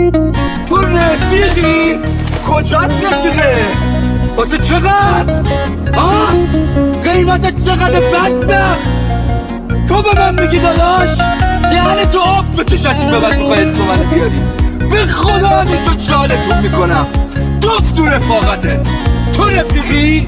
تو رفیقی؟ کجات رفیقه؟ واسه چقدر؟ قیمت چقدر بدبخت؟ تو به من میگی داداش؟ یعنی تو آب بچش از این به بعد میخوای اسم منو بیاری؟ به خدا همین تو چالتون میکنم. توف تو رفاقتت. تو رفیقی؟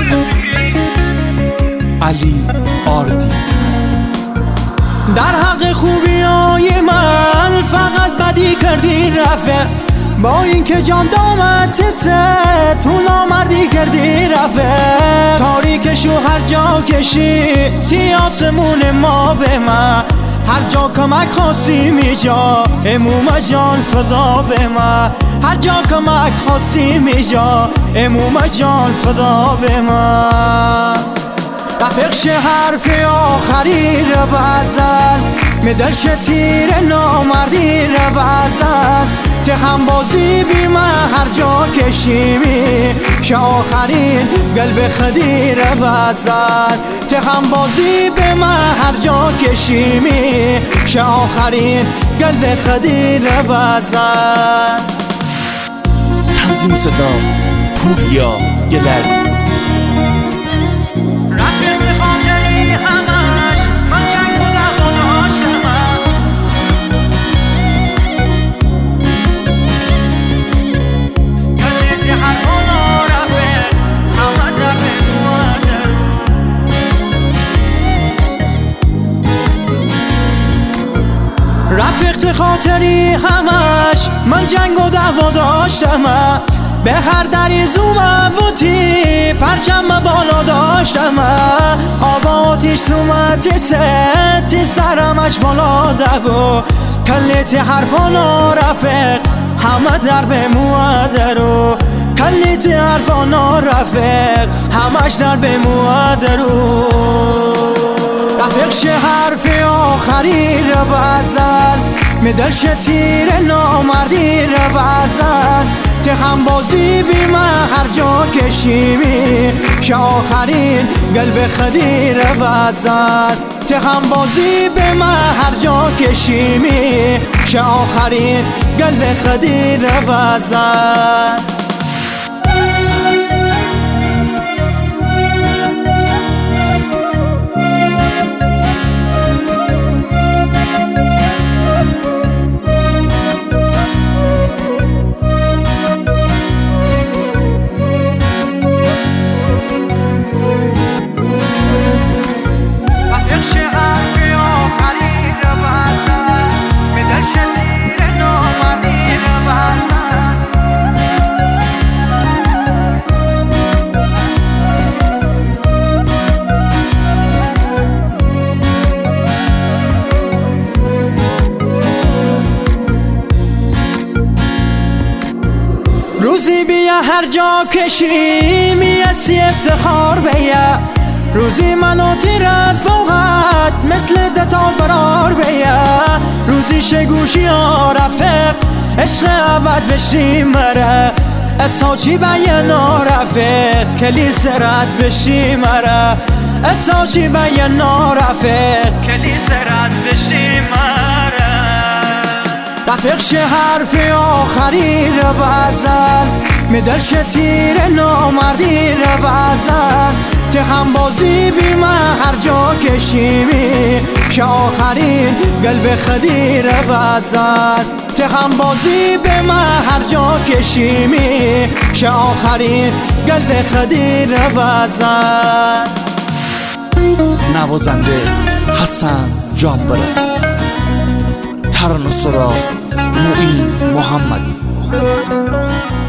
علی آردی. در حق خوبیای من فقط بدی کردی رفیق، با اینکه جان دامت سه تو نامردی کردی رفیق. تاریکشو هر جا کشی تی آسمون ما به من، هر جا کمک خواستی میجا اموم جان فدا به من، هر جا کمک خواستی میجا اموم جان فدا به من. رفیق شه حرف آخری رو بزن، مدلش تیر نامردی رو بزن. تخم بازی بی من هر جا کشیمی شه آخرین قلب خدی رو بزن. تخم بازی به من هر جا کشیمی شه آخرین قلب خدی رو بزن. تنظیم صدا پوریا گلر. رفیق خاطری همش من جنگ و دعوا داشتم، به هر دری زوم وطی پرچم بالا داشتم. آب آتیش سومتی ستی سرمش بالا دو، کلیتی حرفانا رفیق همه در به موادرو، کلیتی حرفانا رفیق همش در به موادرو. رفیق شه حرف آخری رو بزن، مدلش تیر نامردی رو بزن. تخم بازی بی من هر جا کشیمی شه آخرین قلب خدی رو بزن. تخم بازی به من هر جا کشیمی شه آخرین قلب خدی رو بزن. روزی بیا هر جا کشی میسی افتخار بیا، روزی منو تیر فوقت مثل دتا برار بیا. روزی شگوشی ها رفیق عشق عبد بشی مره، اساچی بینا رفیق کلی سرت بشی مره، اساچی بینا رفیق کلی سرت بشی مره. رفیق شه حرف آخری رو بزن، مدلش تیر نامردی رو بزن. تخم بازی بی من هر جا کشیمی شه آخرین قلب خدی رو بزن. تخم بازی به من هر جا کشیمی شه آخرین قلب خدی رو بزن. نوازنده حسن جانبره، ترانه سرا معین محمدی.